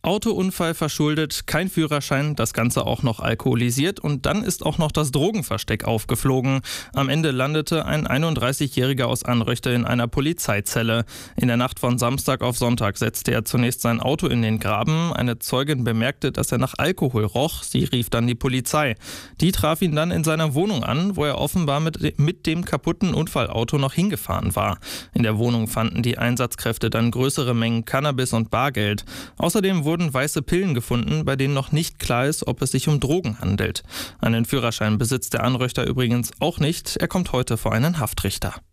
Autounfall verschuldet, kein Führerschein, das Ganze auch noch alkoholisiert und dann ist auch noch das Drogenversteck aufgeflogen. Am Ende landete ein 31-Jähriger aus Anröchte in einer Polizeizelle. In der Nacht von Samstag auf Sonntag setzte er zunächst sein Auto in den Graben. Eine Zeugin bemerkte, dass er nach Alkohol roch. Sie rief dann die Polizei. Die traf ihn dann in seiner Wohnung an, wo er offenbar mit dem kaputten Unfallauto noch hingefahren war. In der Wohnung fanden die Einsatzkräfte dann größere Mengen Cannabis und Bargeld. Außerdem wurden weiße Pillen gefunden, bei denen noch nicht klar ist, ob es sich um Drogen handelt. Einen Führerschein besitzt der Anröchter übrigens auch nicht. Er kommt heute vor einen Haftrichter.